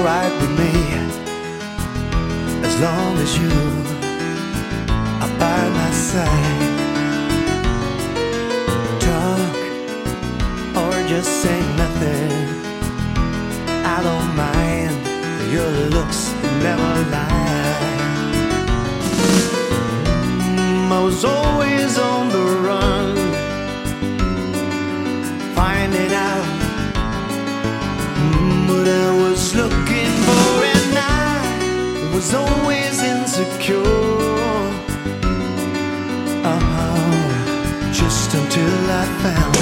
alright with me, as long as you are by my side. Talk or just say nothing, I don't mind. Your looks never lie. I was always on the run, finding out what I was looking for, and I was always insecure. Just until I found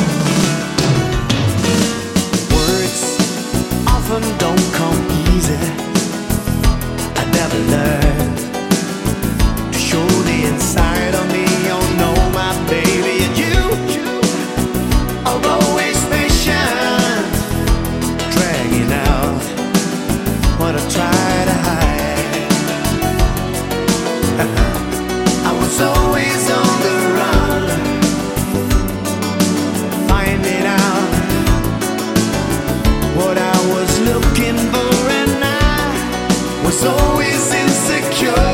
words often don't come easy. I never learned to show the inside of me. Oh no, my baby, and you are always patient, dragging out what I try to hide. I was always on the run, finding out what I was looking for, and I was always insecure.